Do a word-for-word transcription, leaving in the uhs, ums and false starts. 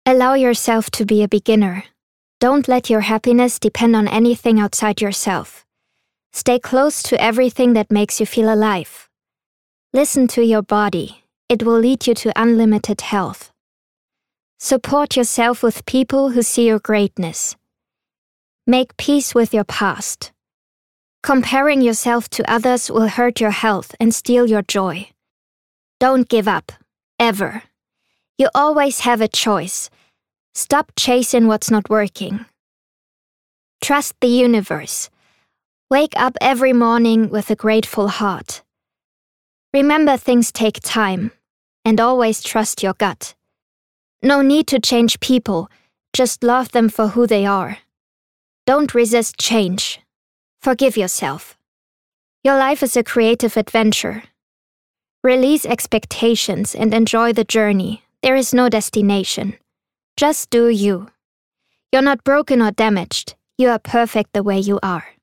Allow yourself to be a beginner. Don't let your happiness depend on anything outside yourself. Stay close to everything that makes you feel alive. Listen to your body. It will lead you to unlimited health. Support yourself with people who see your greatness. Make peace with your past. Comparing yourself to others will hurt your health and steal your joy. Don't give up, ever. You always have a choice. Stop chasing what's not working. Trust the universe. Wake up every morning with a grateful heart. Remember, things take time, and always trust your gut. No need to change people, just love them for who they are. Don't resist change. Forgive yourself. Your life is a creative adventure. Release expectations and enjoy the journey. There is no destination. Just do you. You're not broken or damaged. You are perfect the way you are.